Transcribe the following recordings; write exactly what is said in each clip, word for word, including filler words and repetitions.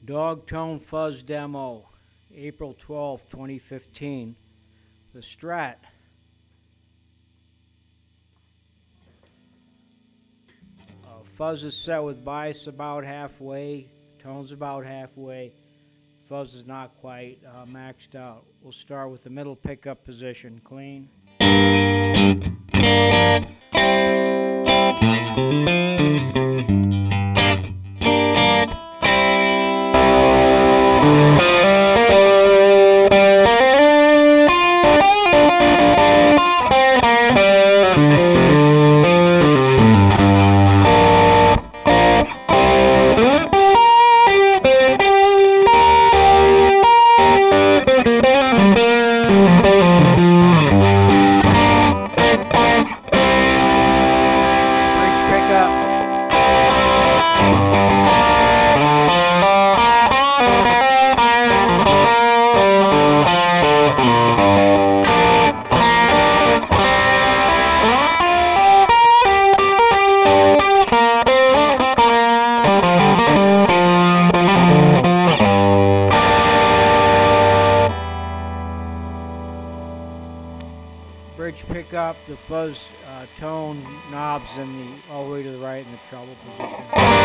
Dog Tone Fuzz Demo, April twelfth, twenty fifteen. The Strat. Uh, fuzz is set with bias about halfway, tone's about halfway. Fuzz is not quite uh, maxed out. We'll start with the middle pickup position, clean. Bridge pickup, the fuzz uh, tone knobs in the all the way to the right in the treble position.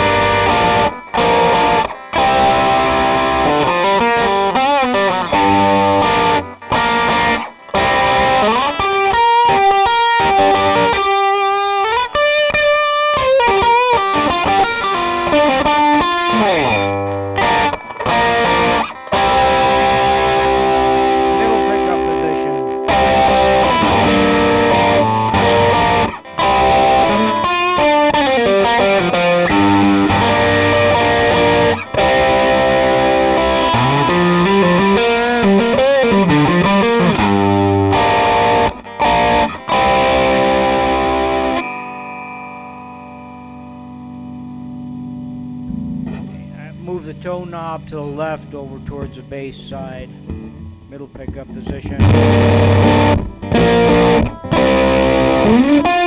Move the tone knob to the left over towards the bass side. Middle pickup position.